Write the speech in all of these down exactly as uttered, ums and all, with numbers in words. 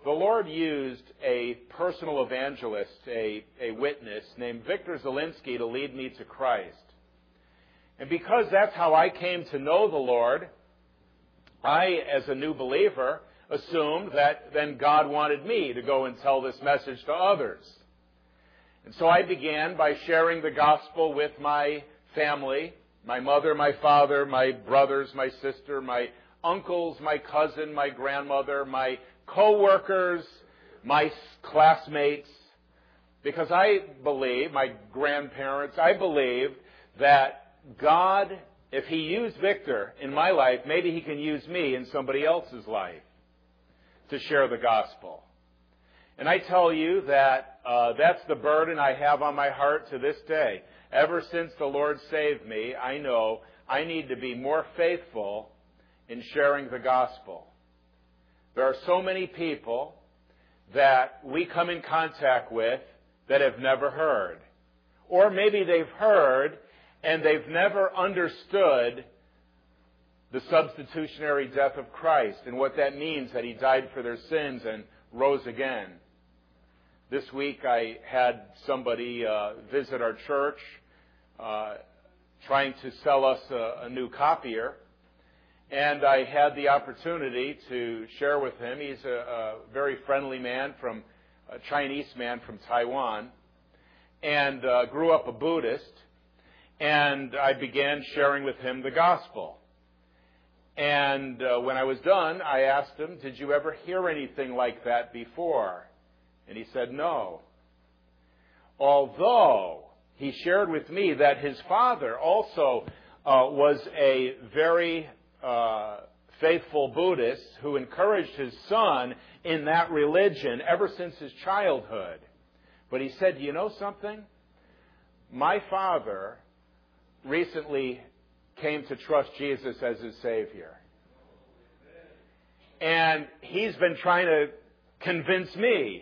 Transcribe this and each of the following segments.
the Lord used a personal evangelist, a, a witness named Victor Zielinski to lead me to Christ. And because that's how I came to know the Lord, I, as a new believer, assumed that then God wanted me to go and tell this message to others. And so I began by sharing the gospel with my family, my mother, my father, my brothers, my sister, my uncles, my cousin, my grandmother, my co-workers, my classmates, because I believe, my grandparents, I believe that God, if He used Victor in my life, maybe He can use me in somebody else's life to share the gospel. And I tell you that uh, that's the burden I have on my heart to this day. Ever since the Lord saved me, I know I need to be more faithful in sharing the gospel. There are so many people that we come in contact with that have never heard. Or maybe they've heard and they've never understood the substitutionary death of Christ and what that means, that He died for their sins and rose again. This week I had somebody uh, visit our church uh, trying to sell us a, a new copier. And I had the opportunity to share with him. He's a, a very friendly man, from a Chinese man from Taiwan, and uh, grew up a Buddhist. And I began sharing with him the gospel. And uh, when I was done, I asked him, "Did you ever hear anything like that before?" And he said, "No." Although he shared with me that his father also uh, was a very uh, faithful Buddhist who encouraged his son in that religion ever since his childhood. But he said, "You know something? My father recently came to trust Jesus as his Savior. And he's been trying to convince me."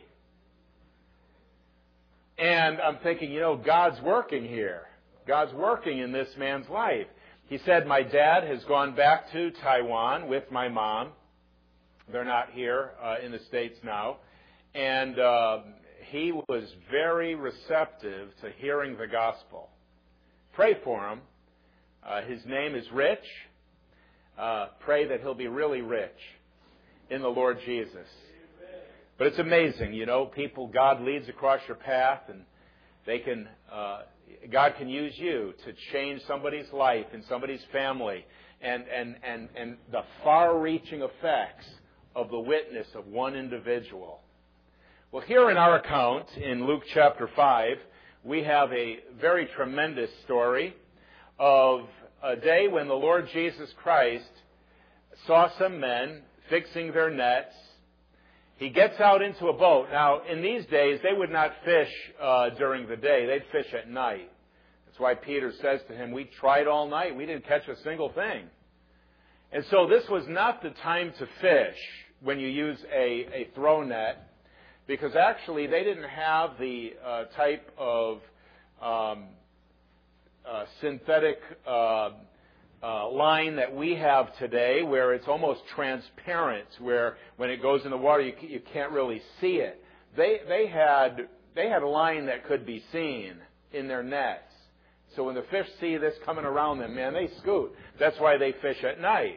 And I'm thinking, you know, God's working here. God's working in this man's life. He said, "My dad has gone back to Taiwan with my mom." They're not here uh, in the States now. And uh, he was very receptive to hearing the gospel. Pray for him. Uh, his name is Rich. Uh, pray that he'll be really rich in the Lord Jesus. But it's amazing, you know, people God leads across your path, and they can, uh, God can use you to change somebody's life and somebody's family, and, and, and, and the far-reaching effects of the witness of one individual. Well, here in our account in Luke chapter five, we have a very tremendous story of a day when the Lord Jesus Christ saw some men fixing their nets. He gets out into a boat. Now, in these days, they would not fish uh, during the day. They'd fish at night. That's why Peter says to him, "We tried all night. We didn't catch a single thing." And so this was not the time to fish when you use a, a throw net, because actually they didn't have the uh, type of um, uh, synthetic uh, Uh, line that we have today, where it's almost transparent, where when it goes in the water you, you can't really see it. They they had they had a line that could be seen in their nets. So when the fish see this coming around them, man, they scoot. That's why they fish at night.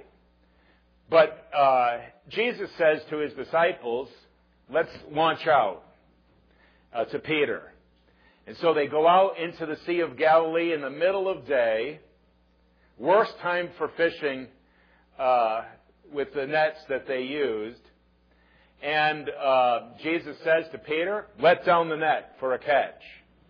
But uh, Jesus says to his disciples, "Let's launch out," uh, to Peter. And so they go out into the Sea of Galilee in the middle of day. Worst time for fishing uh, with the nets that they used. And uh, Jesus says to Peter, "Let down the net for a catch."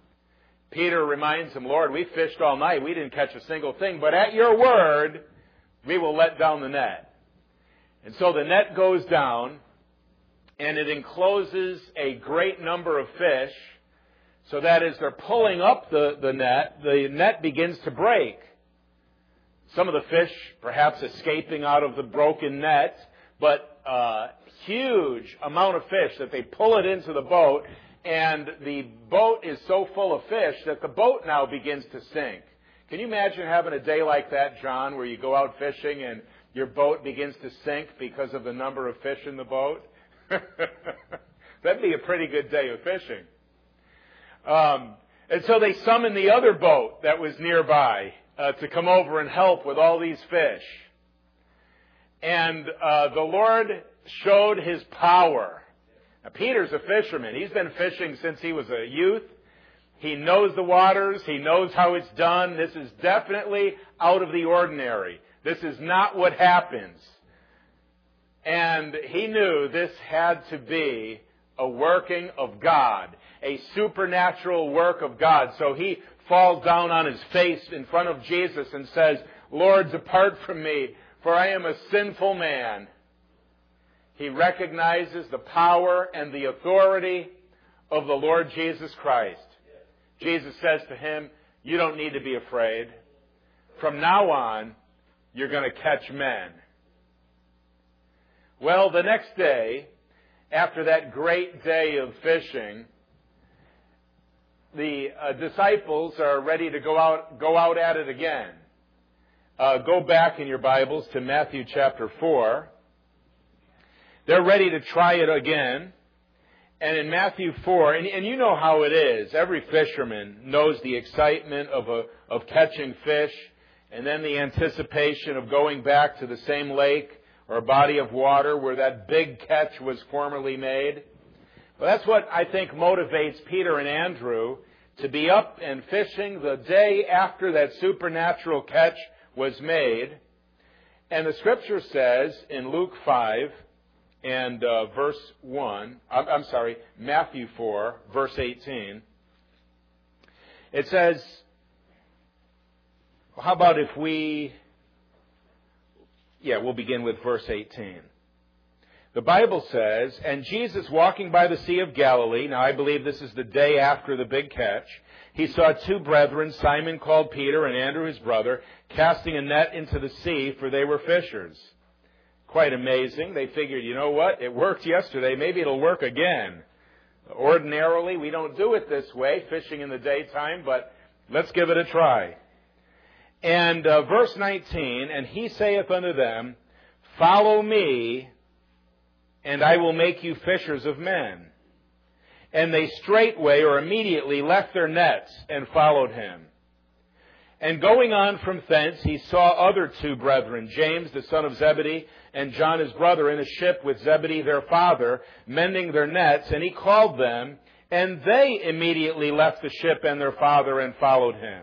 Peter reminds him, "Lord, we fished all night. We didn't catch a single thing. But at your word, we will let down the net." And so the net goes down, and it encloses a great number of fish. So that as they're pulling up the, the net, the net begins to break. Some of the fish perhaps escaping out of the broken net, but uh, huge amount of fish that they pull it into the boat, and the boat is so full of fish that the boat now begins to sink. Can you imagine having a day like that, John, where you go out fishing and your boat begins to sink because of the number of fish in the boat? That'd be a pretty good day of fishing. Um, and so they summoned the other boat that was nearby uh, to come over and help with all these fish. And uh, the Lord showed His power. Now, Peter's a fisherman. He's been fishing since he was a youth. He knows the waters. He knows how it's done. This is definitely out of the ordinary. This is not what happens. And he knew this had to be a working of God, a supernatural work of God. So he falls down on his face in front of Jesus and says, "Lord, depart from me, for I am a sinful man." He recognizes the power and the authority of the Lord Jesus Christ. Jesus says to him, "You don't need to be afraid. From now on, you're going to catch men." Well, the next day, after that great day of fishing, the uh, disciples are ready to go out, go out at it again. Uh, go back in your Bibles to Matthew chapter four. They're ready to try it again. And in Matthew four, and, and you know how it is. Every fisherman knows the excitement of a, of catching fish, and then the anticipation of going back to the same lake or a body of water where that big catch was formerly made. Well, that's what I think motivates Peter and Andrew to be up and fishing the day after that supernatural catch was made. And the Scripture says in Luke five and uh, verse one, I'm, I'm sorry, Matthew four, verse eighteen, it says, how about if we, yeah, we'll begin with verse eighteen. The Bible says, "And Jesus, walking by the Sea of Galilee," now I believe this is the day after the big catch, "he saw two brethren, Simon called Peter and Andrew his brother, casting a net into the sea, for they were fishers." Quite amazing. They figured, you know what, it worked yesterday, maybe it'll work again. Ordinarily, we don't do it this way, fishing in the daytime, but let's give it a try. And uh, verse nineteen, "And he saith unto them, Follow me, and I will make you fishers of men. And they straightway or immediately left their nets and followed him. And going on from thence, he saw other two brethren, James the son of Zebedee, and John his brother, in a ship with Zebedee their father, mending their nets. And he called them, and they immediately left the ship and their father and followed him."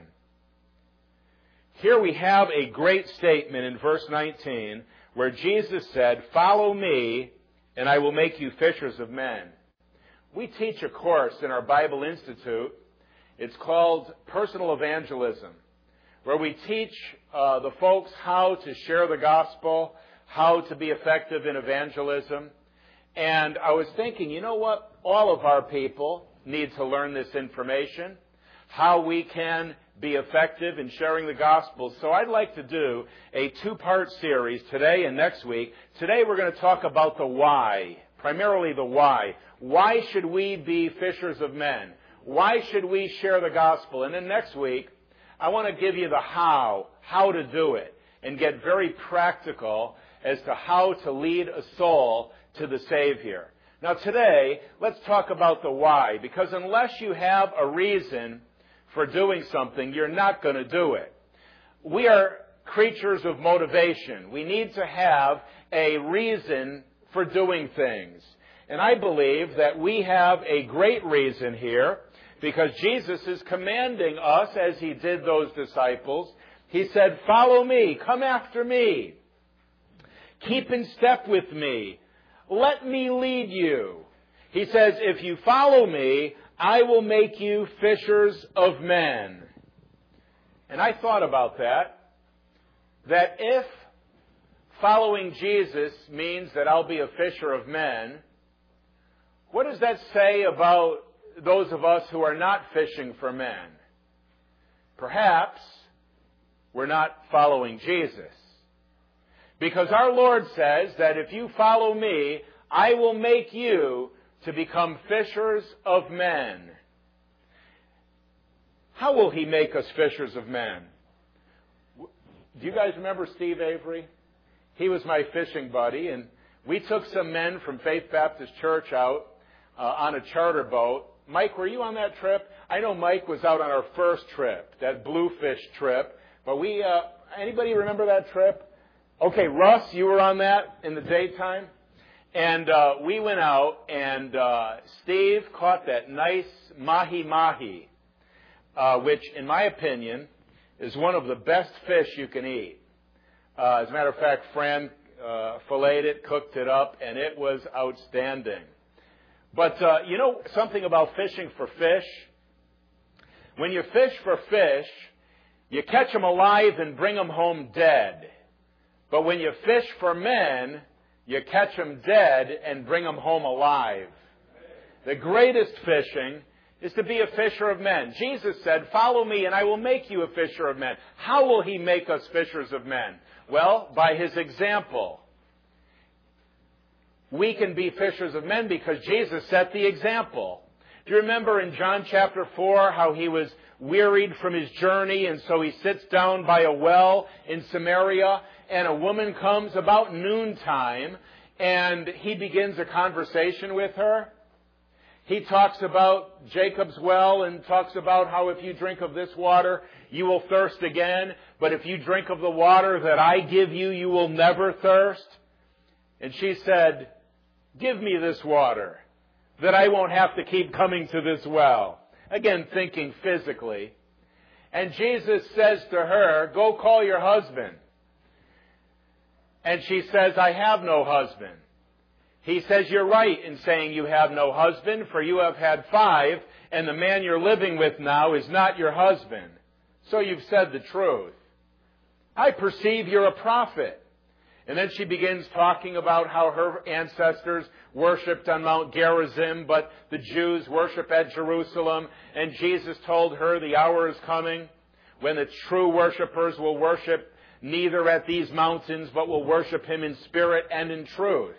Here we have a great statement in verse nineteen, where Jesus said, "Follow me, and I will make you fishers of men." We teach a course in our Bible Institute. It's called Personal Evangelism, where we teach uh, the folks how to share the gospel, how to be effective in evangelism. And I was thinking, you know what? All of our people need to learn this information, how we can be effective in sharing the gospel. So I'd like to do a two-part series today and next week. Today we're going to talk about the why, primarily the why. Why should we be fishers of men? Why should we share the gospel? And then next week, I want to give you the how, how to do it, and get very practical as to how to lead a soul to the Savior. Now today, let's talk about the why, because unless you have a reason for doing something, you're not going to do it. We are creatures of motivation. We need to have a reason for doing things. And I believe that we have a great reason here, because Jesus is commanding us, as he did those disciples. He said, "Follow me, come after me. Keep in step with me. Let me lead you." He says, if you follow me, I will make you fishers of men. And I thought about that, that if following Jesus means that I'll be a fisher of men, what does that say about those of us who are not fishing for men? Perhaps we're not following Jesus. Because our Lord says that if you follow me, I will make you to become fishers of men. How will he make us fishers of men? Do you guys remember Steve Avery? He was my fishing buddy, and we took some men from Faith Baptist Church out uh, on a charter boat. Mike, were you on that trip? I know Mike was out on our first trip, that bluefish trip. But we, uh, anybody remember that trip? Okay, Russ, you were on that in the daytime? And uh, we went out, and uh, Steve caught that nice mahi-mahi, uh, which, in my opinion, is one of the best fish you can eat. Uh, as a matter of fact, Fran uh, filleted it, cooked it up, and it was outstanding. But, uh, you know something about fishing for fish? When you fish for fish, you catch them alive and bring them home dead. But when you fish for men, you catch them dead and bring them home alive. The greatest fishing is to be a fisher of men. Jesus said, "Follow me and I will make you a fisher of men." How will He make us fishers of men? Well, by His example. We can be fishers of men because Jesus set the example. Do you remember in John chapter four how He was wearied from His journey, and so He sits down by a well in Samaria, and a woman comes about noontime, and He begins a conversation with her? He talks about Jacob's well and talks about how if you drink of this water, you will thirst again, but if you drink of the water that I give you, you will never thirst. And she said, "Give me this water, that I won't have to keep coming to this well." Again, thinking physically. And Jesus says to her, "Go call your husband." And she says, "I have no husband." He says, "You're right in saying you have no husband, for you have had five, and the man you're living with now is not your husband. So you've said the truth. I perceive you're a prophet." And then she begins talking about how her ancestors worshipped on Mount Gerizim, but the Jews worship at Jerusalem. And Jesus told her the hour is coming when the true worshipers will worship neither at these mountains, but will worship Him in spirit and in truth.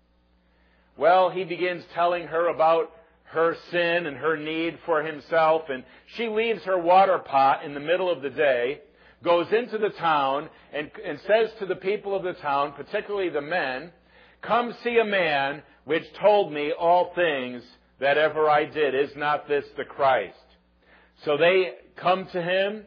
Well, He begins telling her about her sin and her need for Himself, and she leaves her water pot in the middle of the day, goes into the town, and, and says to the people of the town, particularly the men, "Come see a man which told me all things that ever I did. Is not this the Christ?" So they come to Him.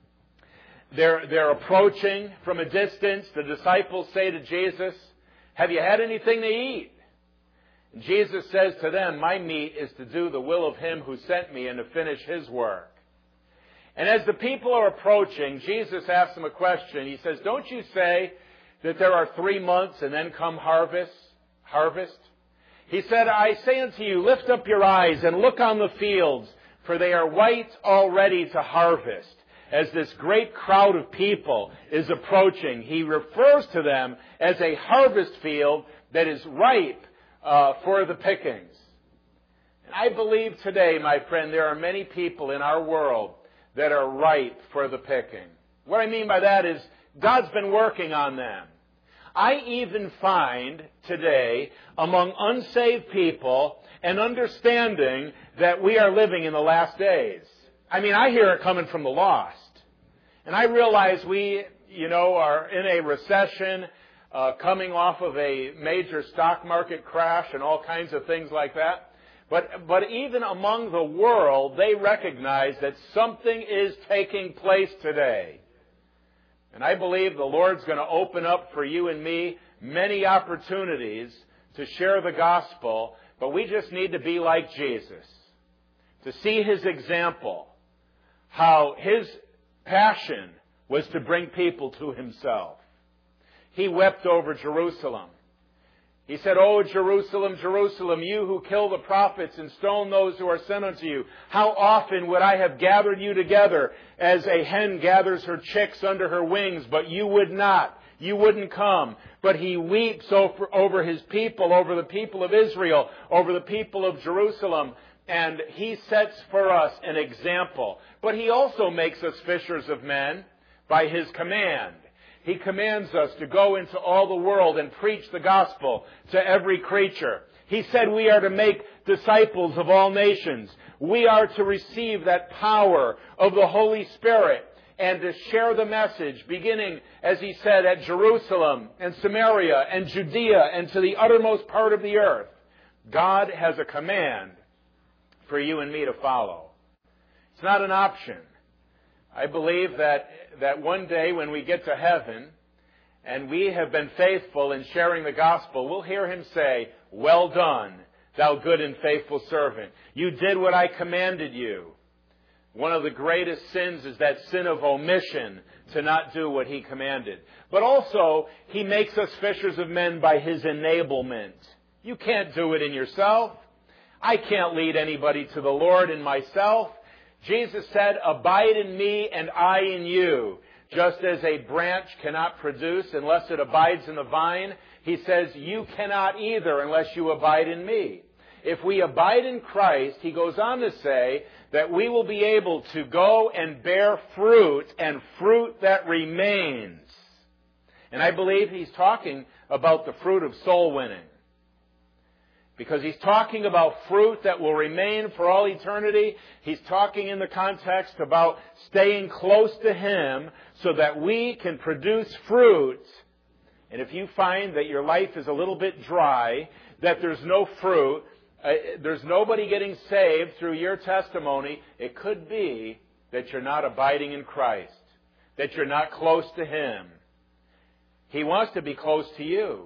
They're, they're approaching from a distance. The disciples say to Jesus, "Have you had anything to eat?" And Jesus says to them, "My meat is to do the will of Him who sent me and to finish His work." And as the people are approaching, Jesus asks them a question. He says, "Don't you say that there are three months and then come harvest? Harvest?" He said, "I say unto you, lift up your eyes and look on the fields, for they are white already to harvest." As this great crowd of people is approaching, He refers to them as a harvest field that is ripe uh, for the pickings. And I believe today, my friend, there are many people in our world that are ripe for the picking. What I mean by that is God's been working on them. I even find today among unsaved people an understanding that we are living in the last days. I mean, I hear it coming from the lost. And I realize we, you know, are in a recession, uh, coming off of a major stock market crash and all kinds of things like that. But, but even among the world, they recognize that something is taking place today. And I believe the Lord's going to open up for you and me many opportunities to share the gospel, but we just need to be like Jesus, to see His example, how His passion was to bring people to Himself. He wept over Jerusalem. He said, "O Jerusalem, Jerusalem, you who kill the prophets and stone those who are sent unto you, how often would I have gathered you together as a hen gathers her chicks under her wings, but you would not. You wouldn't come." But He weeps over, over His people, over the people of Israel, over the people of Jerusalem, and He sets for us an example. But He also makes us fishers of men by His command. He commands us to go into all the world and preach the gospel to every creature. He said we are to make disciples of all nations. We are to receive that power of the Holy Spirit and to share the message, beginning, as He said, at Jerusalem and Samaria and Judea and to the uttermost part of the earth. God has a command for you and me to follow. It's not an option. I believe that, that one day when we get to heaven and we have been faithful in sharing the gospel, we'll hear Him say, "Well done, thou good and faithful servant. You did what I commanded you." One of the greatest sins is that sin of omission, to not do what He commanded. But also, He makes us fishers of men by His enablement. You can't do it in yourself. I can't lead anybody to the Lord in myself. Jesus said, "Abide in me and I in you." Just as a branch cannot produce unless it abides in the vine, He says, you cannot either unless you abide in me. If we abide in Christ, He goes on to say that we will be able to go and bear fruit, and fruit that remains. And I believe He's talking about the fruit of soul winning. Because He's talking about fruit that will remain for all eternity. He's talking in the context about staying close to Him so that we can produce fruit. And if you find that your life is a little bit dry, that there's no fruit, uh, there's nobody getting saved through your testimony, it could be that you're not abiding in Christ, that you're not close to Him. He wants to be close to you.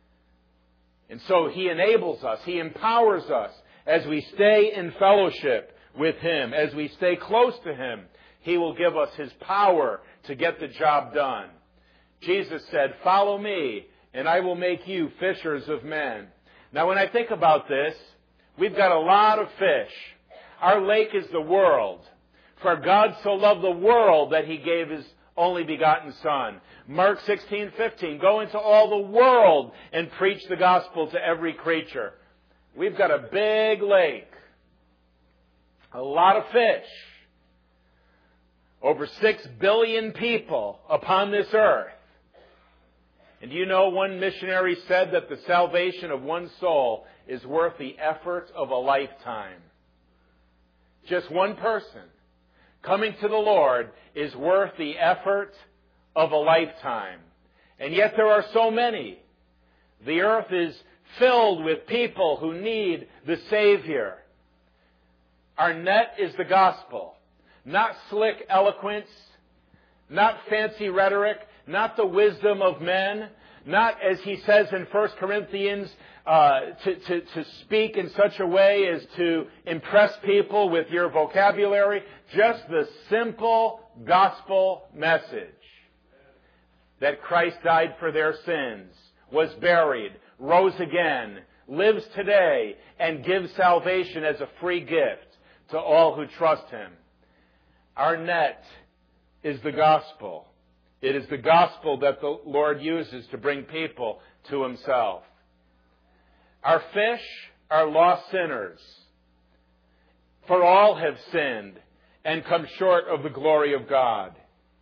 And so He enables us, He empowers us as we stay in fellowship with Him, as we stay close to Him. He will give us His power to get the job done. Jesus said, "Follow me, and I will make you fishers of men." Now, when I think about this, we've got a lot of fish. Our lake is the world. For God so loved the world that He gave His only begotten Son. Mark sixteen fifteen, go into all the world and preach the gospel to every creature. We've got a big lake. A lot of fish. Over six billion people upon this earth. And do you know, one missionary said that the salvation of one soul is worth the effort of a lifetime. Just one person coming to the Lord is worth the effort of a lifetime. And yet there are so many. The earth is filled with people who need the Savior. Our net is the gospel. Not slick eloquence, not fancy rhetoric, not the wisdom of men, not, as he says in First Corinthians, uh, to, to, to speak in such a way as to impress people with your vocabulary. Just the simple gospel message that Christ died for their sins, was buried, rose again, lives today, and gives salvation as a free gift to all who trust Him. Our net is the gospel. It is the gospel that the Lord uses to bring people to Himself. Our fish are lost sinners. For all have sinned and come short of the glory of God.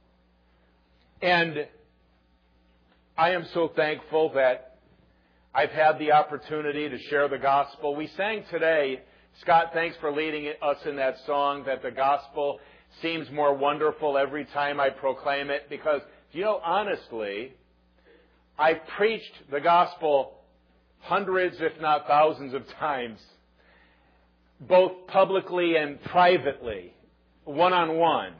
And I am so thankful that I've had the opportunity to share the gospel. We sang today, Scott, thanks for leading us in that song, that the gospel seems more wonderful every time I proclaim it, because, you know, honestly, I've preached the gospel hundreds, if not thousands of times, both publicly and privately, one-on-one,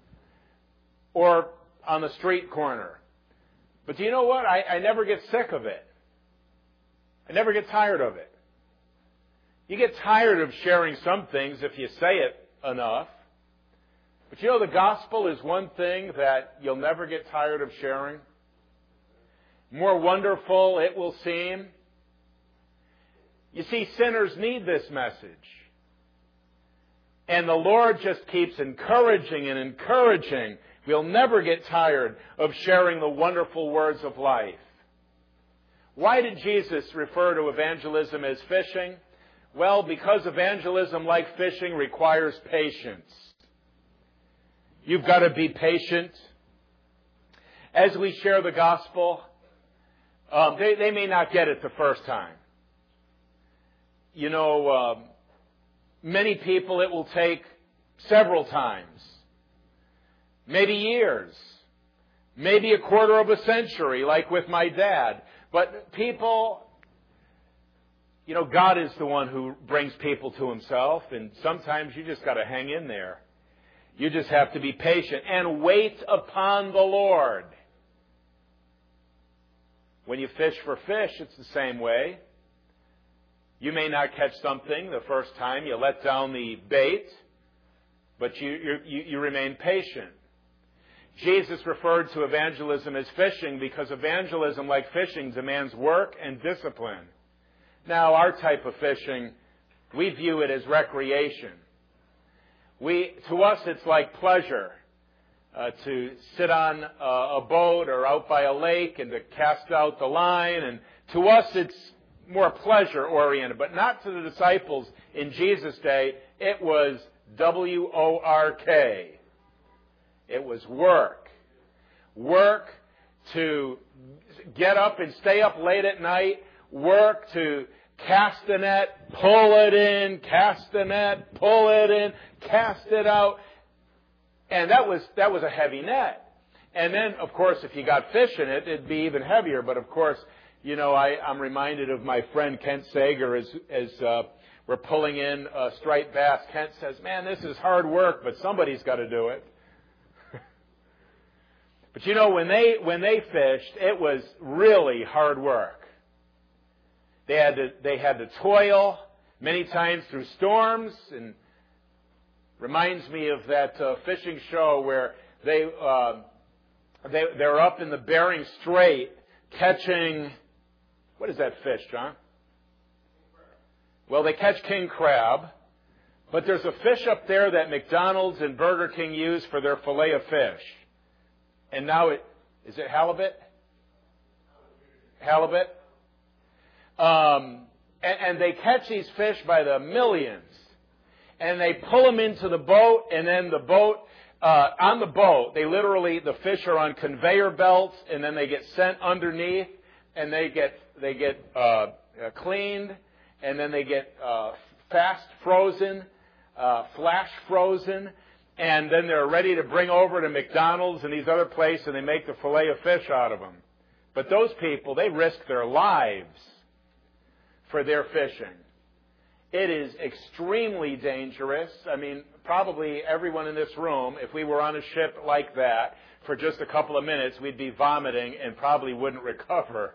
or on the street corner. But do you know what? I, I never get sick of it. I never get tired of it. You get tired of sharing some things if you say it enough. But you know, the gospel is one thing that you'll never get tired of sharing. More wonderful it will seem. You see, sinners need this message. And the Lord just keeps encouraging and encouraging. We'll never get tired of sharing the wonderful words of life. Why did Jesus refer to evangelism as fishing? Well, because evangelism, like fishing, requires patience. You've got to be patient. As we share the gospel, um, they, they may not get it the first time. You know, um, many people it will take several times, maybe years, maybe a quarter of a century, like with my dad. But people you know, God is the one who brings people to Himself, and sometimes you just got to hang in there. You just have to be patient and wait upon the Lord. When you fish for fish, it's the same way. You may not catch something the first time you let down the bait, but you, you, you remain patient. Jesus referred to evangelism as fishing because evangelism, like fishing, demands work and discipline. Now, our type of fishing, we view it as recreation. We, to us, it's like pleasure uh, to sit on a, a boat or out by a lake and to cast out the line. And to us, it's more pleasure-oriented, but not to the disciples in Jesus' day. It was W O R K. It was work. Work to get up and stay up late at night. Work to cast the net, pull it in, cast the net, pull it in, cast it out. And that was that was a heavy net. And then, of course, if you got fish in it, it'd be even heavier. But, of course, you know, I, I'm reminded of my friend Kent Sager as, as uh, we're pulling in uh, striped bass. Kent says, man, this is hard work, but somebody's got to do it. But, you know, when they when they fished, it was really hard work. They had to they had to toil many times through storms, and reminds me of that uh, fishing show where they uh, they they're up in the Bering Strait catching, what is that fish, John? Well, they catch king crab, but there's a fish up there that McDonald's and Burger King use for their fillet of fish. And now it, is it halibut? Halibut? Um, and, and they catch these fish by the millions. And they pull them into the boat, and then the boat, uh, on the boat, they literally, the fish are on conveyor belts, and then they get sent underneath, and they get, they get, uh, uh cleaned, and then they get, uh, fast frozen, uh, flash frozen, and then they're ready to bring over to McDonald's and these other places, and they make the fillet of fish out of them. But those people, they risk their lives for their fishing. It is extremely dangerous. I mean, probably everyone in this room, if we were on a ship like that for just a couple of minutes, we'd be vomiting and probably wouldn't recover.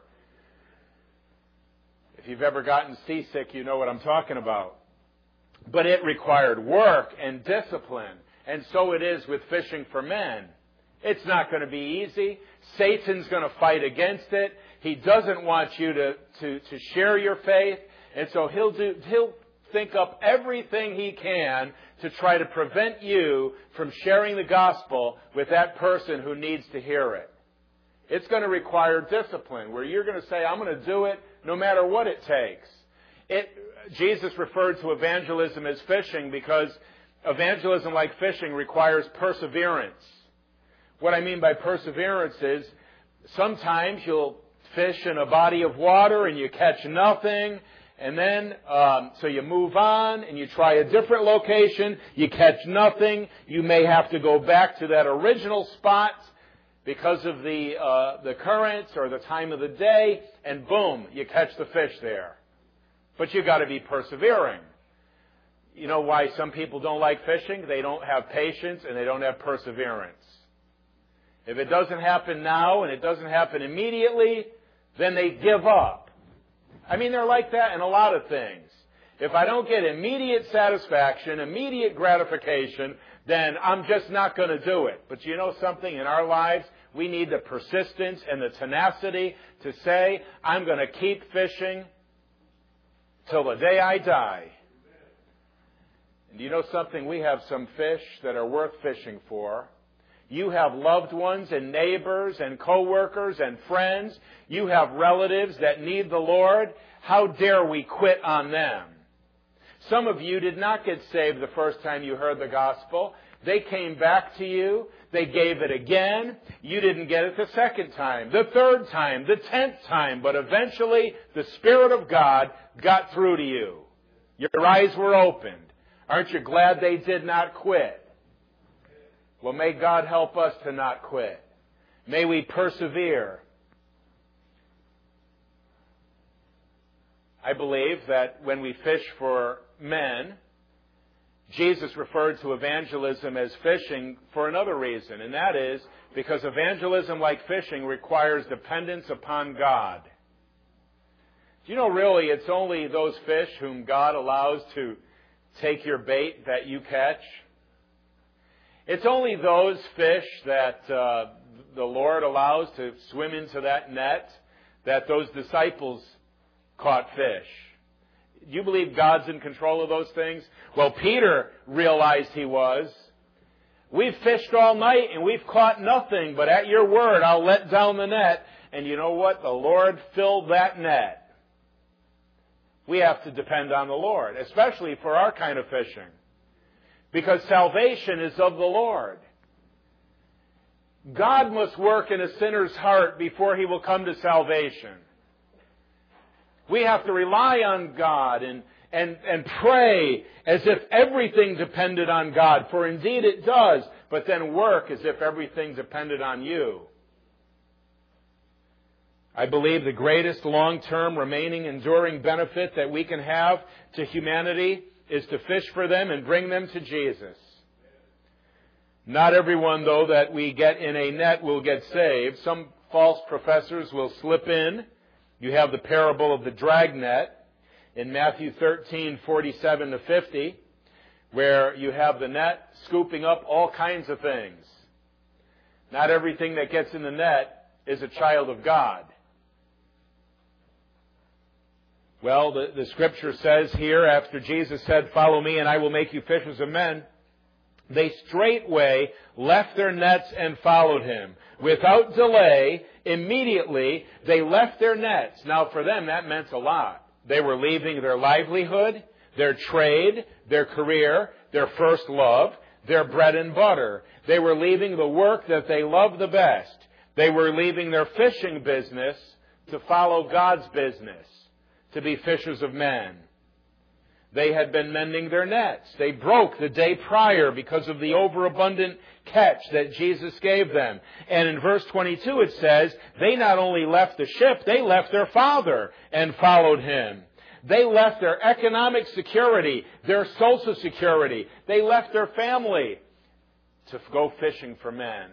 If you've ever gotten seasick, you know what I'm talking about. But it required work and discipline. And so it is with fishing for men. It's not going to be easy. Satan's going to fight against it. He doesn't want you to, to, to share your faith. And so he'll do, he'll think up everything he can to try to prevent you from sharing the gospel with that person who needs to hear it. It's going to require discipline, where you're going to say, I'm going to do it no matter what it takes. It, Jesus referred to evangelism as fishing because evangelism, like fishing, requires perseverance. What I mean by perseverance is sometimes you'll fish in a body of water and you catch nothing, and then um, so you move on and you try a different location, you catch nothing, you may have to go back to that original spot because of the uh, the currents or the time of the day, and boom, you catch the fish there. But you've got to be persevering. You know why some people don't like fishing? They don't have patience and they don't have perseverance. If it doesn't happen now and it doesn't happen immediately, then they give up. I mean, they're like that in a lot of things. If I don't get immediate satisfaction, immediate gratification, then I'm just not going to do it. But you know something? In our lives, we need the persistence and the tenacity to say, I'm going to keep fishing till the day I die. And you know something? We have some fish that are worth fishing for. You have loved ones and neighbors and co-workers and friends. You have relatives that need the Lord. How dare we quit on them? Some of you did not get saved the first time you heard the gospel. They came back to you. They gave it again. You didn't get it the second time, the third time, the tenth time. But eventually, the Spirit of God got through to you. Your eyes were opened. Aren't you glad they did not quit? Well, may God help us to not quit. May we persevere. I believe that when we fish for men, Jesus referred to evangelism as fishing for another reason, and that is because evangelism, like fishing, requires dependence upon God. Do you know, really, it's only those fish whom God allows to take your bait that you catch? It's only those fish that uh, the Lord allows to swim into that net that those disciples caught fish. Do you believe God's in control of those things? Well, Peter realized he was. We've fished all night and we've caught nothing, but at your word I'll let down the net. And you know what? The Lord filled that net. We have to depend on the Lord, especially for our kind of fishing, because salvation is of the Lord. God must work in a sinner's heart before he will come to salvation. We have to rely on God and, and, and pray as if everything depended on God, for indeed it does, but then work as if everything depended on you. I believe the greatest long-term remaining enduring benefit that we can have to humanity is to fish for them and bring them to Jesus. Not everyone, though, that we get in a net will get saved. Some false professors will slip in. You have the parable of the dragnet in Matthew thirteen, forty-seven to fifty, where you have the net scooping up all kinds of things. Not everything that gets in the net is a child of God. Well, the, the Scripture says here, after Jesus said, "Follow me and I will make you fishers of men," they straightway left their nets and followed him. Without delay, immediately, they left their nets. Now, for them, that meant a lot. They were leaving their livelihood, their trade, their career, their first love, their bread and butter. They were leaving the work that they loved the best. They were leaving their fishing business to follow God's business, to be fishers of men. They had been mending their nets. They broke the day prior because of the overabundant catch that Jesus gave them. And in verse twenty-two it says, they not only left the ship, they left their father and followed him. They left their economic security, their social security. They left their family to go fishing for men.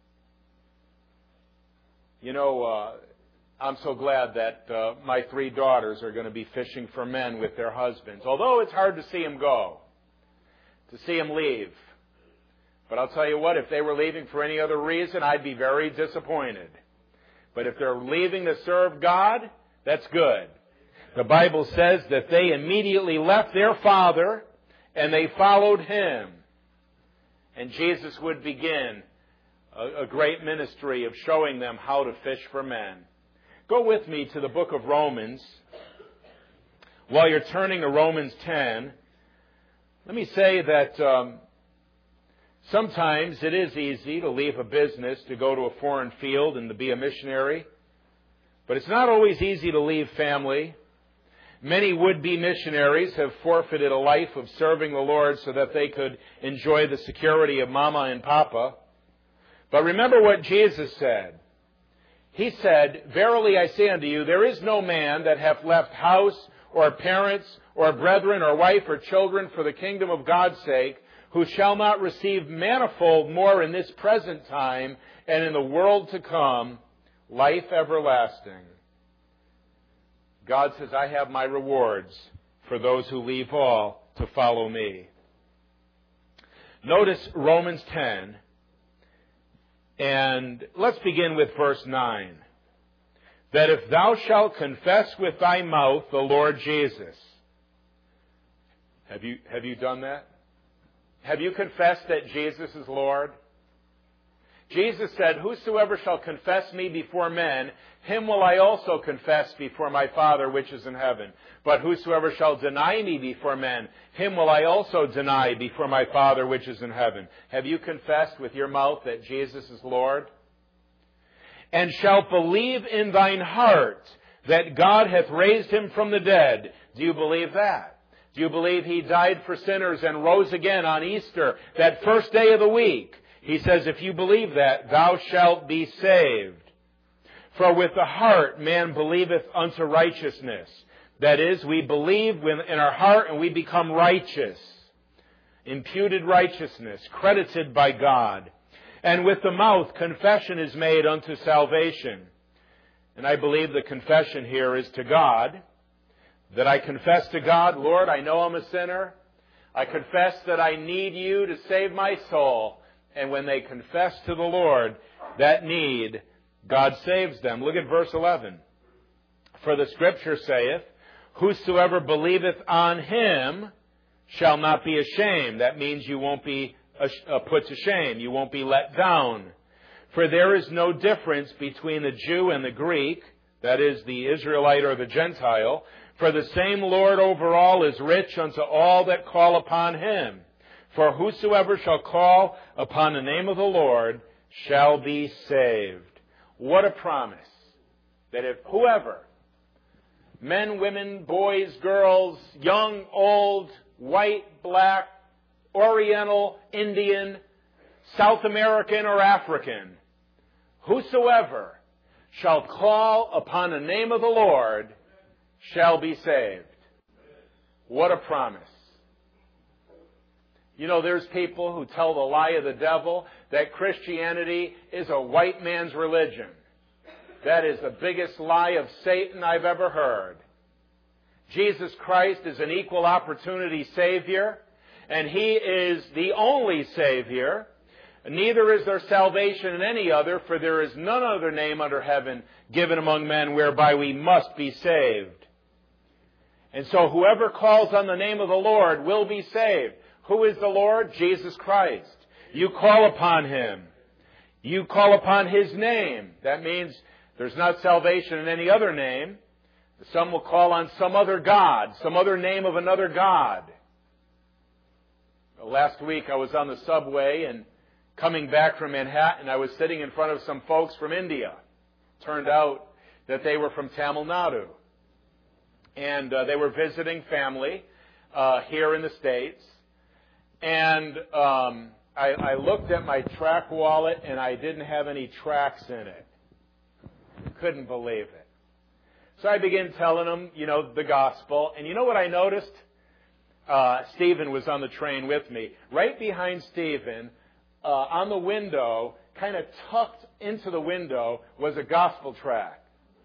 You know, uh, I'm so glad that uh, my three daughters are going to be fishing for men with their husbands. Although it's hard to see them go, to see them leave. But I'll tell you what, if they were leaving for any other reason, I'd be very disappointed. But if they're leaving to serve God, that's good. The Bible says that they immediately left their father and they followed him. And Jesus would begin a, a great ministry of showing them how to fish for men. Go with me to the book of Romans. While you're turning to Romans ten, let me say that um, sometimes it is easy to leave a business to go to a foreign field and to be a missionary. But it's not always easy to leave family. Many would-be missionaries have forfeited a life of serving the Lord so that they could enjoy the security of Mama and Papa. But remember what Jesus said. He said, "Verily I say unto you, there is no man that hath left house or parents or brethren or wife or children for the kingdom of God's sake, who shall not receive manifold more in this present time and in the world to come, life everlasting." God says, I have my rewards for those who leave all to follow me. Notice Romans ten. And let's begin with verse nine. That if thou shalt confess with thy mouth the Lord Jesus. Have you, have you done that? Have you confessed that Jesus is Lord? Jesus said, "Whosoever shall confess me before men, him will I also confess before my Father which is in heaven. But whosoever shall deny me before men, him will I also deny before my Father which is in heaven." Have you confessed with your mouth that Jesus is Lord? "And shalt believe in thine heart that God hath raised him from the dead." Do you believe that? Do you believe he died for sinners and rose again on Easter, that first day of the week? He says, if you believe that, thou shalt be saved. For with the heart man believeth unto righteousness, That is, we believe in our heart and we become righteous. Imputed righteousness, credited by God. And with the mouth, confession is made unto salvation. And I believe the confession here is to God. That I confess to God, Lord, I know I'm a sinner. I confess that I need you to save my soul. And when they confess to the Lord that need, God saves them. Look at verse eleven. For the Scripture saith, whosoever believeth on him shall not be ashamed. That means you won't be put to shame. You won't be let down. For there is no difference between the Jew and the Greek, that is, the Israelite or the Gentile. For the same Lord over all is rich unto all that call upon him. For whosoever shall call upon the name of the Lord shall be saved. What a promise. That if whoever, men, women, boys, girls, young, old, white, black, Oriental, Indian, South American, or African, whosoever shall call upon the name of the Lord shall be saved. What a promise. You know, there's people who tell the lie of the devil that Christianity is a white man's religion. That is the biggest lie of Satan I've ever heard. Jesus Christ is an equal opportunity Savior, and He is the only Savior. Neither is there salvation in any other, for there is none other name under heaven given among men whereby we must be saved. And so whoever calls on the name of the Lord will be saved. Who is the Lord? Jesus Christ. You call upon Him. You call upon His name. That means there's not salvation in any other name. Some will call on some other God, some other name of another God. Last week I was on the subway and coming back from Manhattan, I was sitting in front of some folks from India. Turned out that they were from Tamil Nadu. And uh, they were visiting family uh, here in the States. And um, I, I looked at my track wallet and I didn't have any tracks in it. Couldn't believe it. So I began telling them, you know, the gospel. And you know what I noticed? Uh, Stephen was on the train with me. Right behind Stephen, uh, on the window, kind of tucked into the window, was a gospel tract.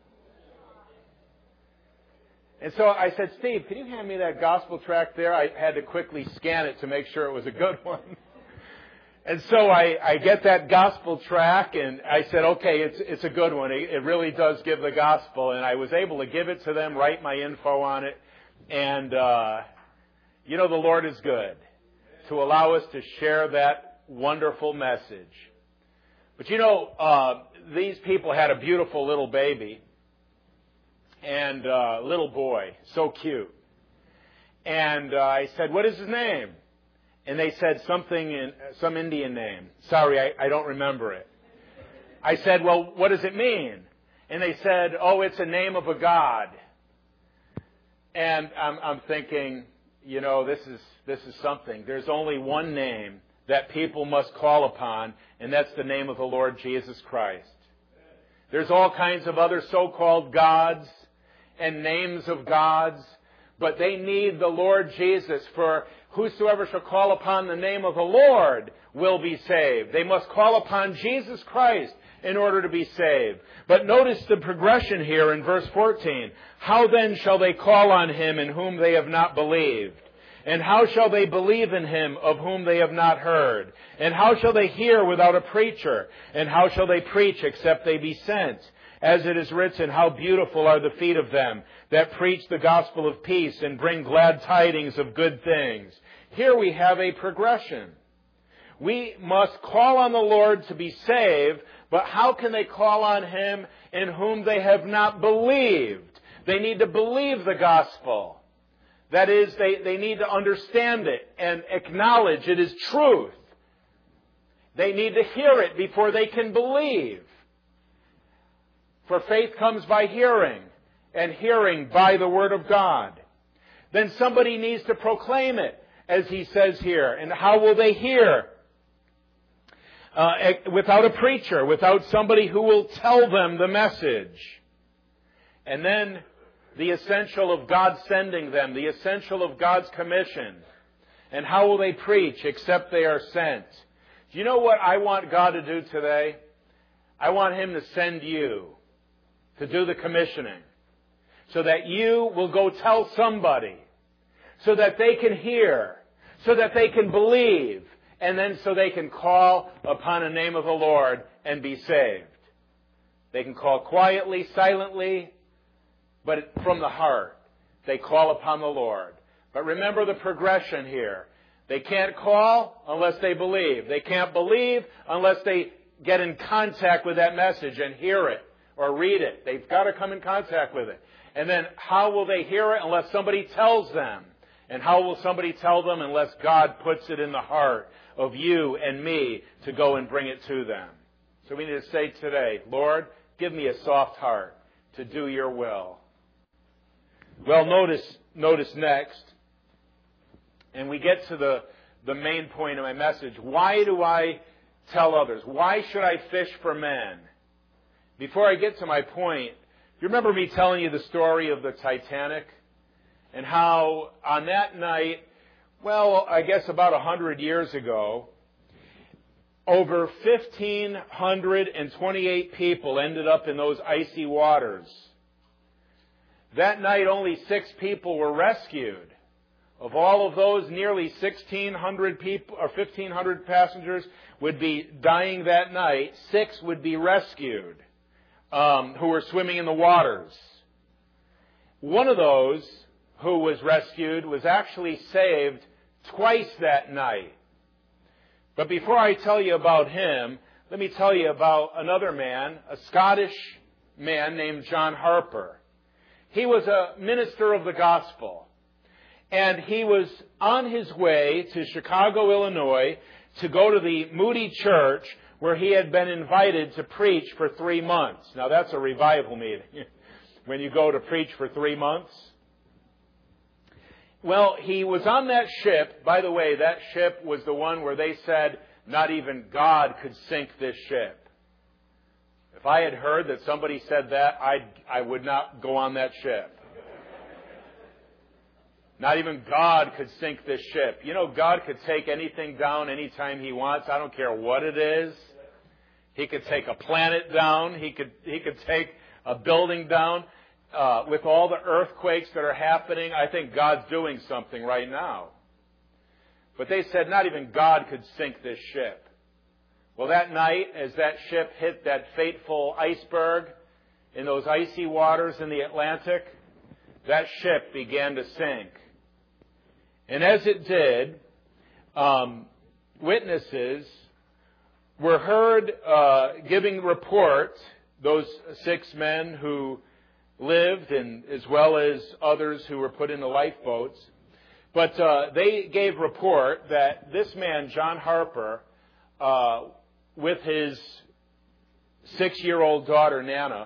And so I said, Steve, can you hand me that gospel tract there? I had to quickly scan it to make sure it was a good one. And so I, I get that gospel tract, and I said, okay, it's it's a good one. It, it really does give the gospel. And I was able to give it to them, write my info on it. And, uh, you know, the Lord is good to allow us to share that wonderful message. But, you know, uh, these people had a beautiful little baby. And uh, little boy, so cute. And uh, I said, what is his name? And they said something in some Indian name. Sorry, I, I don't remember it. I said, well, what does it mean? And they said, oh, it's a name of a god. And I'm, I'm thinking, you know, this is this is something. There's only one name that people must call upon, and that's the name of the Lord Jesus Christ. There's all kinds of other so-called gods and names of gods, but they need the Lord Jesus, for whosoever shall call upon the name of the Lord will be saved. They must call upon Jesus Christ in order to be saved. But notice the progression here in verse fourteen. How then shall they call on Him in whom they have not believed? And how shall they believe in Him of whom they have not heard? And how shall they hear without a preacher? And how shall they preach except they be sent? As it is written, how beautiful are the feet of them that preach the gospel of peace and bring glad tidings of good things. Here we have a progression. We must call on the Lord to be saved, but how can they call on Him in whom they have not believed? They need to believe the gospel. That is, they, they need to understand it and acknowledge it is truth. They need to hear it before they can believe. For faith comes by hearing, and hearing by the Word of God. Then somebody needs to proclaim it, as he says here. And how will they hear? Uh, without a preacher, without somebody who will tell them the message. And then the essential of God sending them, the essential of God's commission. And how will they preach except they are sent? Do you know what I want God to do today? I want Him to send you to do the commissioning, so that you will go tell somebody, so that they can hear, so that they can believe, and then so they can call upon the name of the Lord and be saved. They can call quietly, silently, but from the heart. They call upon the Lord. But remember the progression here. They can't call unless they believe. They can't believe unless they get in contact with that message and hear it or read it. They've got to come in contact with it. And then how will they hear it unless somebody tells them? And how will somebody tell them unless God puts it in the heart of you and me to go and bring it to them? So we need to say today, Lord, give me a soft heart to do your will. Well, notice, notice next, and we get to the, the main point of my message. Why do I tell others? Why should I fish for men? Before I get to my point, do you remember me telling you the story of the Titanic? And how on that night, well, I guess about a hundred years ago, over one thousand five hundred twenty-eight people ended up in those icy waters. That night, only six people were rescued. Of all of those, nearly sixteen hundred people or fifteen hundred passengers would be dying that night. Six would be rescued, um, who were swimming in the waters. One of those who was rescued was actually saved twice that night. But before I tell you about him, let me tell you about another man, a Scottish man named John Harper. He was a minister of the gospel. And he was on his way to Chicago, Illinois, to go to the Moody Church, where he had been invited to preach for three months. Now, that's a revival meeting, when you go to preach for three months. Well, he was on that ship. By the way, that ship was the one where they said not even God could sink this ship. If I had heard that somebody said that, I'd, I would not go on that ship. Not even God could sink this ship. You know, God could take anything down anytime He wants. I don't care what it is. He could take a planet down. He could, he could take a building down. Uh, with all the earthquakes that are happening, I think God's doing something right now. But they said not even God could sink this ship. Well, that night, as that ship hit that fateful iceberg in those icy waters in the Atlantic, that ship began to sink. And as it did, um, witnesses were heard uh, giving report, those six men who lived, and as well as others who were put in the lifeboats. But uh, they gave report that this man, John Harper, uh, with his six-year-old daughter, Nana,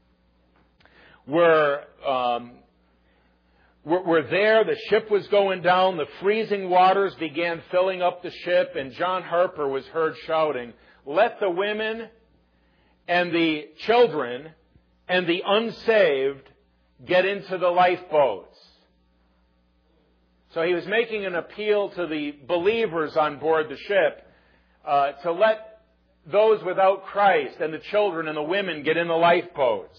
were, um, were, were there. The ship was going down. The freezing waters began filling up the ship, and John Harper was heard shouting, "Let the women and the children and the unsaved get into the lifeboats." So he was making an appeal to the believers on board the ship uh, to let those without Christ and the children and the women get in the lifeboats.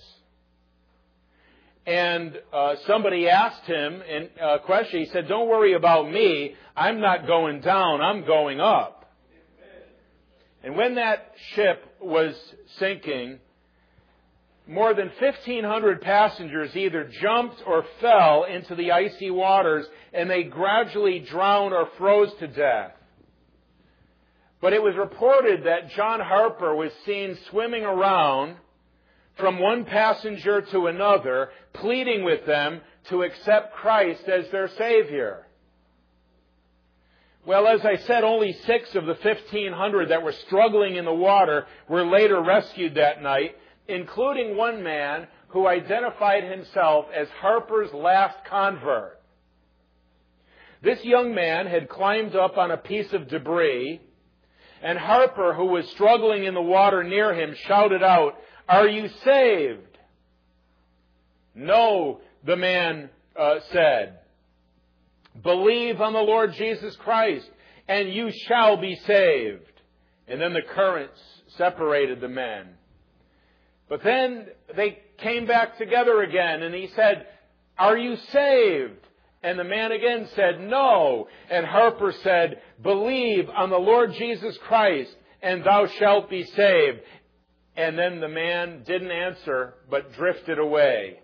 And uh, somebody asked him a question. He said, "Don't worry about me. I'm not going down. I'm going up." And when that ship was sinking, more than fifteen hundred passengers either jumped or fell into the icy waters, and they gradually drowned or froze to death. But it was reported that John Harper was seen swimming around from one passenger to another, pleading with them to accept Christ as their Savior. Well, as I said, only six of the fifteen hundred that were struggling in the water were later rescued that night, including one man who identified himself as Harper's last convert. This young man had climbed up on a piece of debris, and Harper, who was struggling in the water near him, shouted out, "Are you saved?" "No," the man uh, said, "Believe on the Lord Jesus Christ, and you shall be saved." And then the currents separated the men. But then they came back together again, and he said, "Are you saved?" And the man again said, "No." And Harper said, "Believe on the Lord Jesus Christ, and thou shalt be saved." And then the man didn't answer, but drifted away.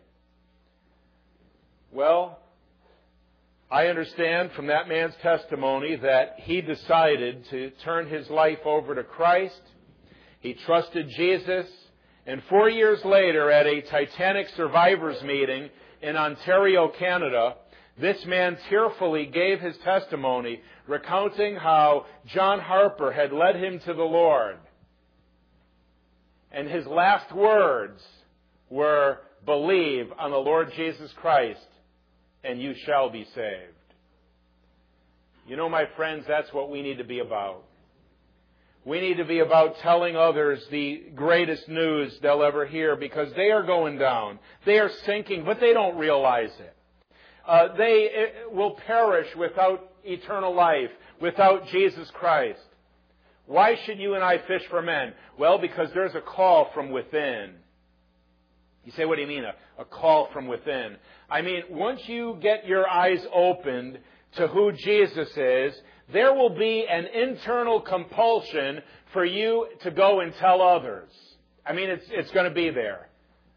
Well, I understand from that man's testimony that he decided to turn his life over to Christ. He trusted Jesus. And four years later, at a Titanic survivors meeting in Ontario, Canada, this man tearfully gave his testimony, recounting how John Harper had led him to the Lord. And his last words were, "Believe on the Lord Jesus Christ, and you shall be saved." You know, my friends, that's what we need to be about. We need to be about telling others the greatest news they'll ever hear, because they are going down. They are sinking, but they don't realize it. Uh, they will perish without eternal life, without Jesus Christ. Why should you and I fish for men? Well, because there's a call from within. You say, what do you mean, a, a call from within? I mean, once you get your eyes opened to who Jesus is, there will be an internal compulsion for you to go and tell others. I mean, it's, it's going to be there.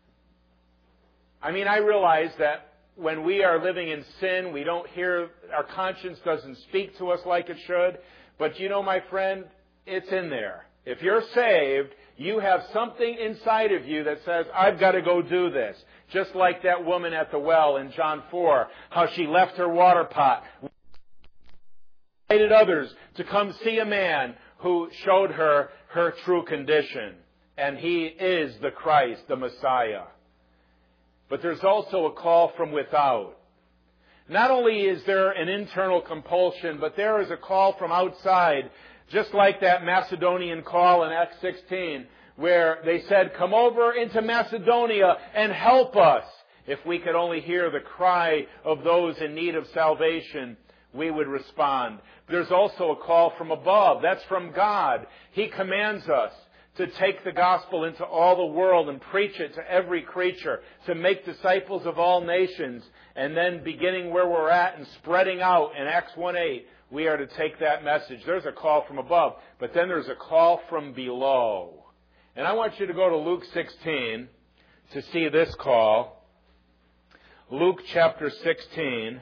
I mean, I realize that when we are living in sin, we don't hear, our conscience doesn't speak to us like it should. But you know, my friend, it's in there. If you're saved, you have something inside of you that says, I've got to go do this. Just like that woman at the well in John four, how she left her water pot, invited others to come see a man who showed her her true condition. And he is the Christ, the Messiah. But there's also a call from without. Not only is there an internal compulsion, but there is a call from outside, just like that Macedonian call in Acts sixteen, where they said, "Come over into Macedonia and help us." If we could only hear the cry of those in need of salvation, we would respond. There's also a call from above. That's from God. He commands us to take the gospel into all the world and preach it to every creature, to make disciples of all nations, and then beginning where we're at and spreading out in Acts one eight, we are to take that message. There's a call from above, but then there's a call from below. And I want you to go to Luke sixteen to see this call. Luke chapter sixteen.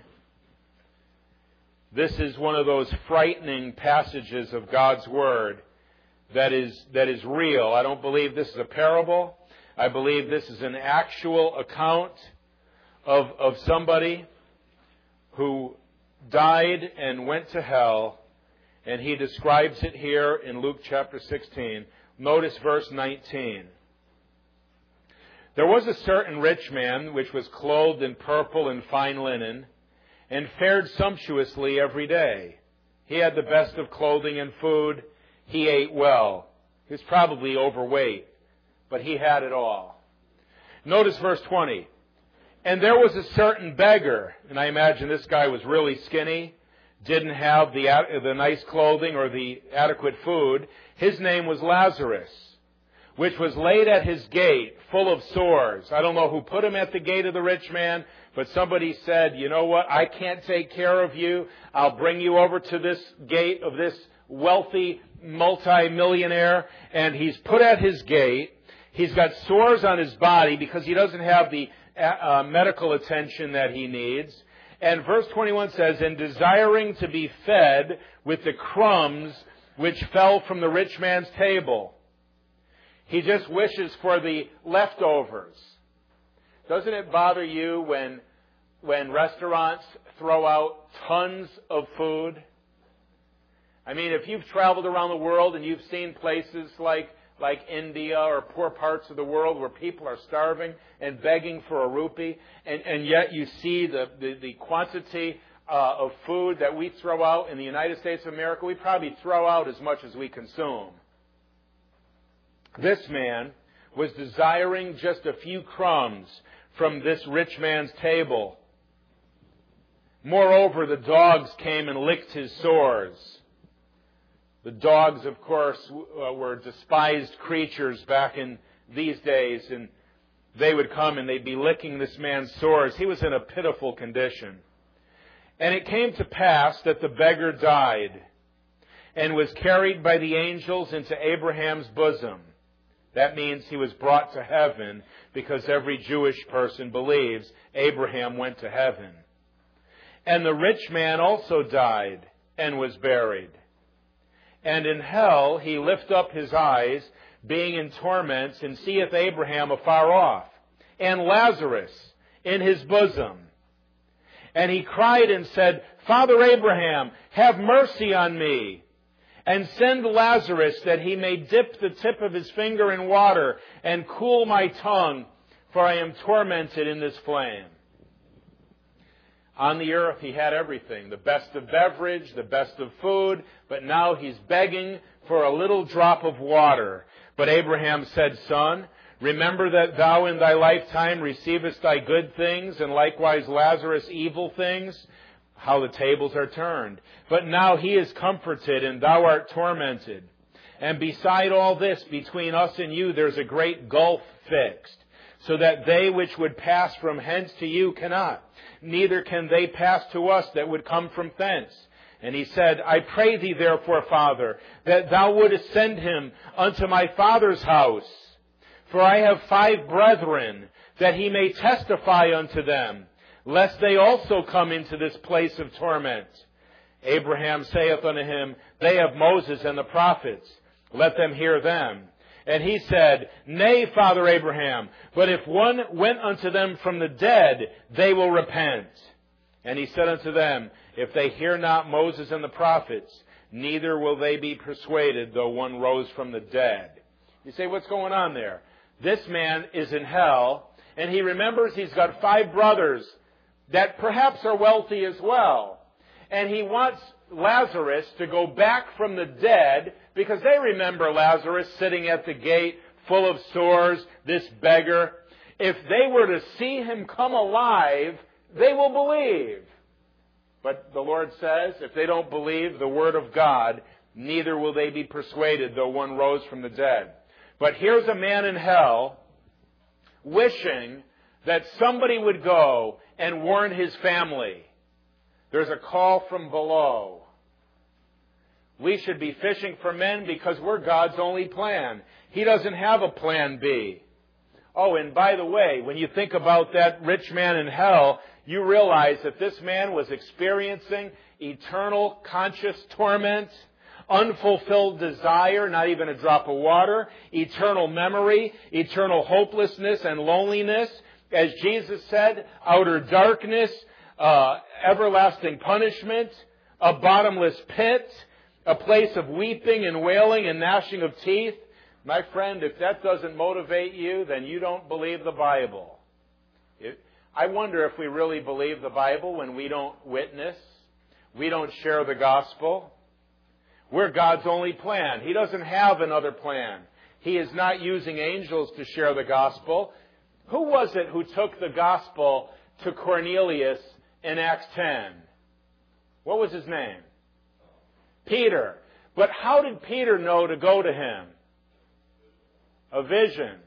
This is one of those frightening passages of God's Word that is that is real. I don't believe this is a parable. I believe this is an actual account of, of somebody who died and went to hell, and he describes it here in Luke chapter sixteen. Notice verse nineteen. "There was a certain rich man which was clothed in purple and fine linen, and fared sumptuously every day. He had the best of clothing and food. He ate well." He was probably overweight, but he had it all. Notice verse twenty. "And there was a certain beggar," and I imagine this guy was really skinny, didn't have the, the nice clothing or the adequate food. His name was Lazarus, which was laid at his gate, full of sores. I don't know who put him at the gate of the rich man, but somebody said, "You know what, I can't take care of you. I'll bring you over to this gate of this wealthy multi-millionaire." And he's put at his gate. He's got sores on his body because he doesn't have the uh, medical attention that he needs. And verse twenty-one says, "And desiring to be fed with the crumbs which fell from the rich man's table." He just wishes for the leftovers. Doesn't it bother you when when restaurants throw out tons of food? I mean, if you've traveled around the world and you've seen places like, like India or poor parts of the world where people are starving and begging for a rupee, and, and yet you see the, the, the quantity uh, of food that we throw out in the United States of America, we probably throw out as much as we consume. This man was desiring just a few crumbs from this rich man's table. Moreover, the dogs came and licked his sores. The dogs, of course, were despised creatures back in these days, and they would come and they'd be licking this man's sores. He was in a pitiful condition. And it came to pass that the beggar died and was carried by the angels into Abraham's bosom. That means he was brought to heaven, because every Jewish person believes Abraham went to heaven. And the rich man also died and was buried. And in hell he lift up his eyes, being in torments, and seeth Abraham afar off, and Lazarus in his bosom. And he cried and said, Father Abraham, have mercy on me, and send Lazarus, that he may dip the tip of his finger in water, and cool my tongue, for I am tormented in this flame. On the earth he had everything, the best of beverage, the best of food, but now he's begging for a little drop of water. But Abraham said, Son, remember that thou in thy lifetime receivest thy good things, and likewise Lazarus evil things, how the tables are turned. But now he is comforted, and thou art tormented. And beside all this, between us and you, there's a great gulf fixed, so that they which would pass from hence to you cannot, neither can they pass to us that would come from thence. And he said, I pray thee therefore, Father, that thou wouldest send him unto my father's house. For I have five brethren, that he may testify unto them, lest they also come into this place of torment. Abraham saith unto him, They have Moses and the prophets, let them hear them. And he said, Nay, Father Abraham, but if one went unto them from the dead, they will repent. And he said unto them, If they hear not Moses and the prophets, neither will they be persuaded, though one rose from the dead. You say, what's going on there? This man is in hell, and he remembers he's got five brothers that perhaps are wealthy as well. And he wants Lazarus to go back from the dead, because they remember Lazarus sitting at the gate full of sores, this beggar. If they were to see him come alive, they will believe. But the Lord says, if they don't believe the word of God, neither will they be persuaded, though one rose from the dead. But here's a man in hell wishing that somebody would go and warn his family. There's a call from below. We should be fishing for men because we're God's only plan. He doesn't have a plan B. Oh, and by the way, when you think about that rich man in hell, you realize that this man was experiencing eternal conscious torment, unfulfilled desire, not even a drop of water, eternal memory, eternal hopelessness and loneliness. As Jesus said, outer darkness, uh, everlasting punishment, a bottomless pit, a place of weeping and wailing and gnashing of teeth. My friend, if that doesn't motivate you, then you don't believe the Bible. It, I wonder if we really believe the Bible when we don't witness, we don't share the gospel. We're God's only plan. He doesn't have another plan. He is not using angels to share the gospel. Who was it who took the gospel to Cornelius in Acts ten? What was his name? Peter. But how did Peter know to go to him? A vision.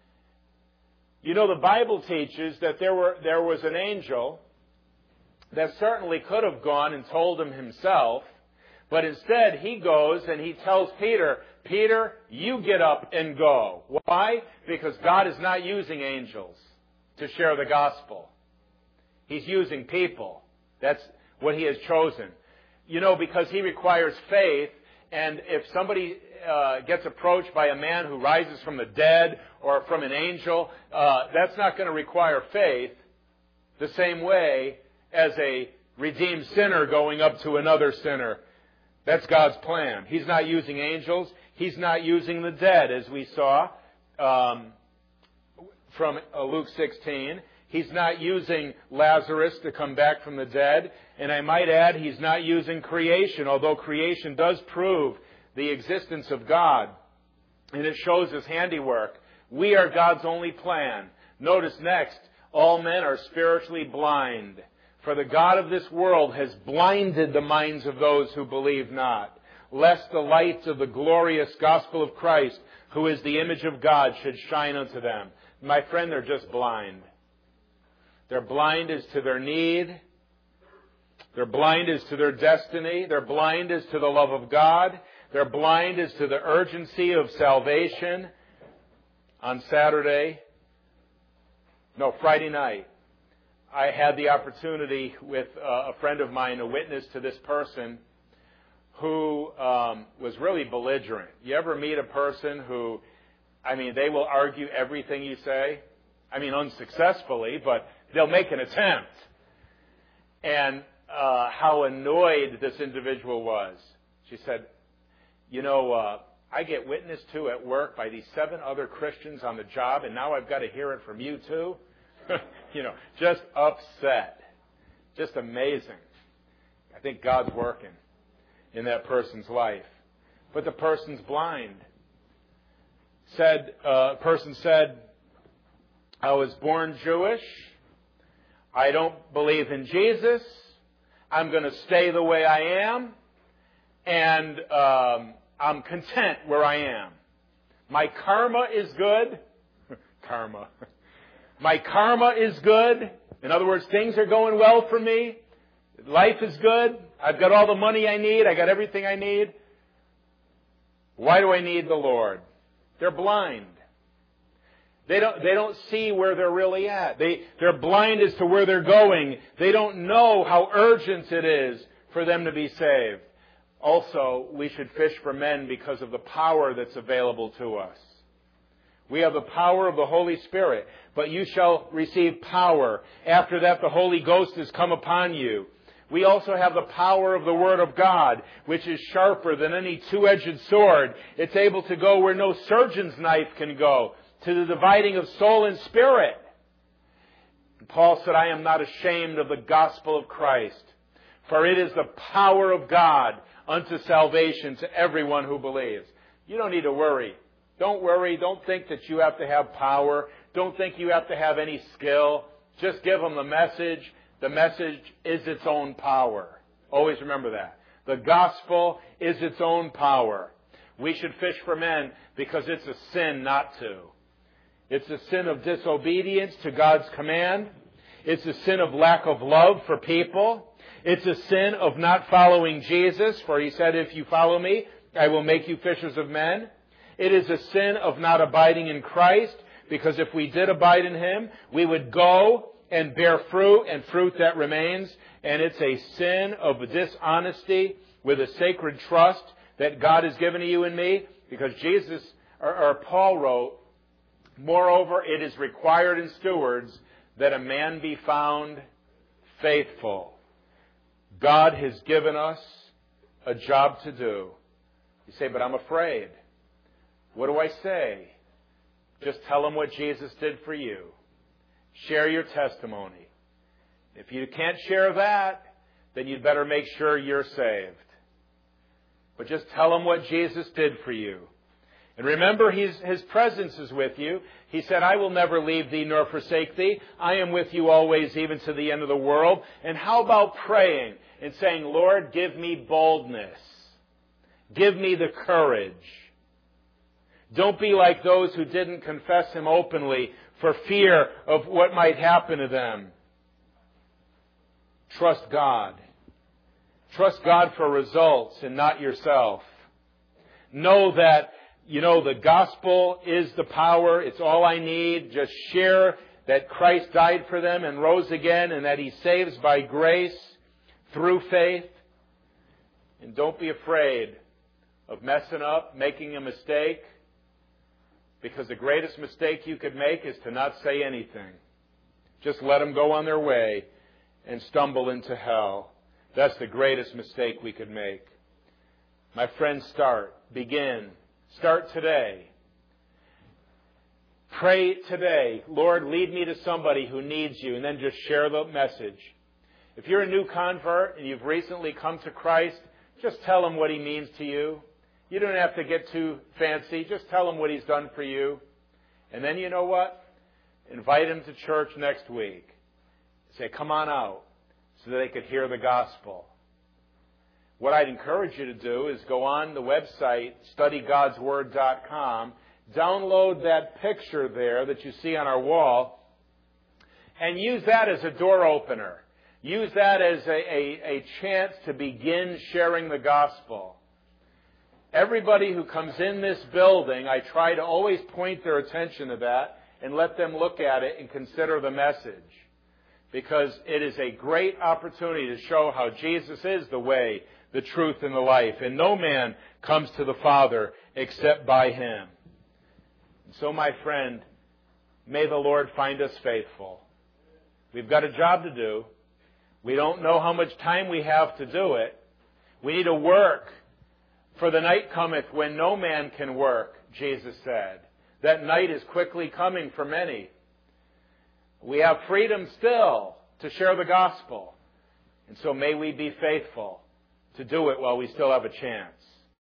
You know, the Bible teaches that there were there was an angel that certainly could have gone and told him himself, but instead he goes and he tells Peter, Peter, you get up and go. Why? Because God is not using angels to share the gospel. He's using people. That's what He has chosen. You know, because He requires faith, and if somebody uh, gets approached by a man who rises from the dead or from an angel, uh, that's not going to require faith the same way as a redeemed sinner going up to another sinner. That's God's plan. He's not using angels. He's not using the dead, as we saw um, from uh, Luke sixteen. He's not using Lazarus to come back from the dead. And I might add, He's not using creation, although creation does prove the existence of God. And it shows His handiwork. We are God's only plan. Notice next, All men are spiritually blind, for the God of this world has blinded the minds of those who believe not, lest the light of the glorious gospel of Christ, who is the image of God, should shine unto them. My friend, they're just blind. They're blind as to their need. They're blind as to their destiny. They're blind as to the love of God. They're blind as to the urgency of salvation. On Saturday, no, Friday night, I had the opportunity with uh, a friend of mine to witness to this person who um, was really belligerent. You ever meet a person who, I mean, they will argue everything you say? I mean, unsuccessfully, but they'll make an attempt. And uh, how annoyed this individual was. She said, you know, uh, I get witnessed to at work by these seven other Christians on the job, and now I've got to hear it from you too? You know, just upset. Just amazing. I think God's working in that person's life. But the person's blind. Said, a uh, person said, I was born Jewish. I don't believe in Jesus. I'm going to stay the way I am. And um, I'm content where I am. My karma is good. Karma. My karma is good. In other words, things are going well for me. Life is good. I've got all the money I need. I got everything I need. Why do I need the Lord? They're blind. They don't, they don't see where they're really at. They, they're blind as to where they're going. They don't know how urgent it is for them to be saved. Also, we should fish for men because of the power that's available to us. We have the power of the Holy Spirit, but you shall receive power. After that, the Holy Ghost has come upon you. We also have the power of the Word of God, which is sharper than any two-edged sword. It's able to go where no surgeon's knife can go, to the dividing of soul and spirit. Paul said, I am not ashamed of the gospel of Christ, for it is the power of God unto salvation to everyone who believes. You don't need to worry. Don't worry. Don't think that you have to have power. Don't think you have to have any skill. Just give them the message. The message is its own power. Always remember that. The gospel is its own power. We should fish for men because it's a sin not to. It's a sin of disobedience to God's command. It's a sin of lack of love for people. It's a sin of not following Jesus, for He said, if you follow me, I will make you fishers of men. It is a sin of not abiding in Christ, because if we did abide in Him, we would go and bear fruit, and fruit that remains. And it's a sin of dishonesty with a sacred trust that God has given to you and me, because Jesus, or, or Paul wrote, moreover, it is required in stewards that a man be found faithful. God has given us a job to do. You say, but I'm afraid. What do I say? Just tell them what Jesus did for you. Share your testimony. If you can't share that, then you'd better make sure you're saved. But just tell them what Jesus did for you. And remember, His, His presence is with you. He said, I will never leave thee nor forsake thee. I am with you always, even to the end of the world. And how about praying and saying, Lord, give me boldness. Give me the courage. Don't be like those who didn't confess Him openly for fear of what might happen to them. Trust God. Trust God for results and not yourself. Know that, you know, the gospel is the power. It's all I need. Just share that Christ died for them and rose again, and that He saves by grace through faith. And don't be afraid of messing up, making a mistake. Because the greatest mistake you could make is to not say anything. Just let them go on their way and stumble into hell. That's the greatest mistake we could make. My friends, start. Begin. Start today. Pray today. Lord, lead me to somebody who needs you, and then just share the message. If you're a new convert and you've recently come to Christ, just tell Him what He means to you. You don't have to get too fancy. Just tell Him what He's done for you. And then you know what? invite them to church next week. Say, come on out, so that they could hear the gospel. What I'd encourage you to do is go on the website, study gods word dot com, download that picture there that you see on our wall, and use that as a door opener. Use that as a, a, a chance to begin sharing the gospel. Everybody who comes in this building, I try to always point their attention to that and let them look at it and consider the message. Because it is a great opportunity to show how Jesus is the way, the truth, and the life. And no man comes to the Father except by Him. So, my friend, may the Lord find us faithful. We've got a job to do. We don't know how much time we have to do it. We need to work, for the night cometh when no man can work, Jesus said. That night is quickly coming for many. We have freedom still to share the gospel. And so may we be faithful to do it while we still have a chance.